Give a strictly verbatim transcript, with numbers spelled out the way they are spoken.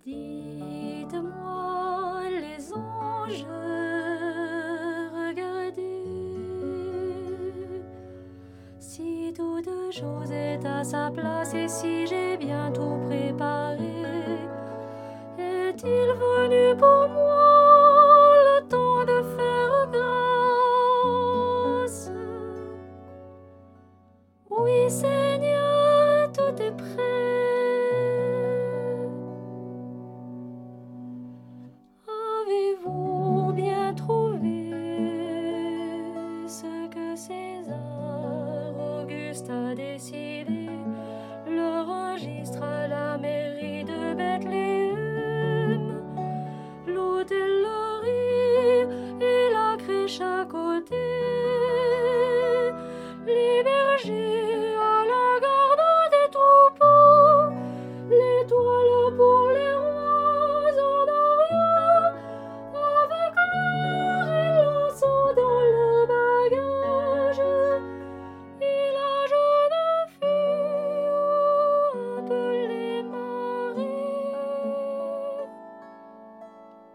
Dites-moi, les anges, regardez si toute chose est à sa place et si j'ai bien tout préparé. Est-il venu pour moi?